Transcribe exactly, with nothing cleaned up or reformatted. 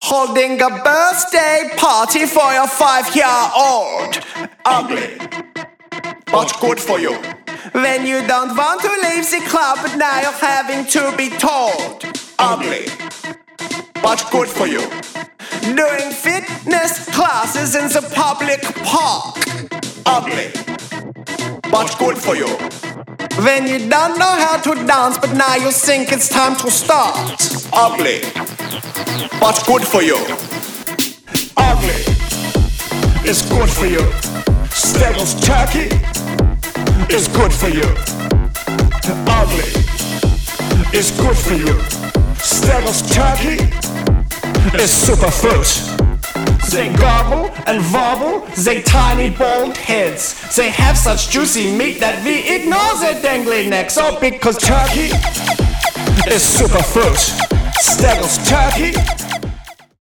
holding a birthday party for your five-year-old. Ugly, but good for you. When you don't want to leave the club, but now you're having to be told. Ugly, but good for you. Doing fitness classes in the public park. Ugly, but good for you. When you don't know how to dance, but now you think it's time to start. Ugly, but good for you. Ugly is good for you. Steggles turkey is good for you. Ugly is good for you. Steggles turkey is superfood. They gobble and wobble, they tiny bald heads. They have such juicy meat that we ignore their dangly necks. Oh, because turkey is superfood. Steggles turkey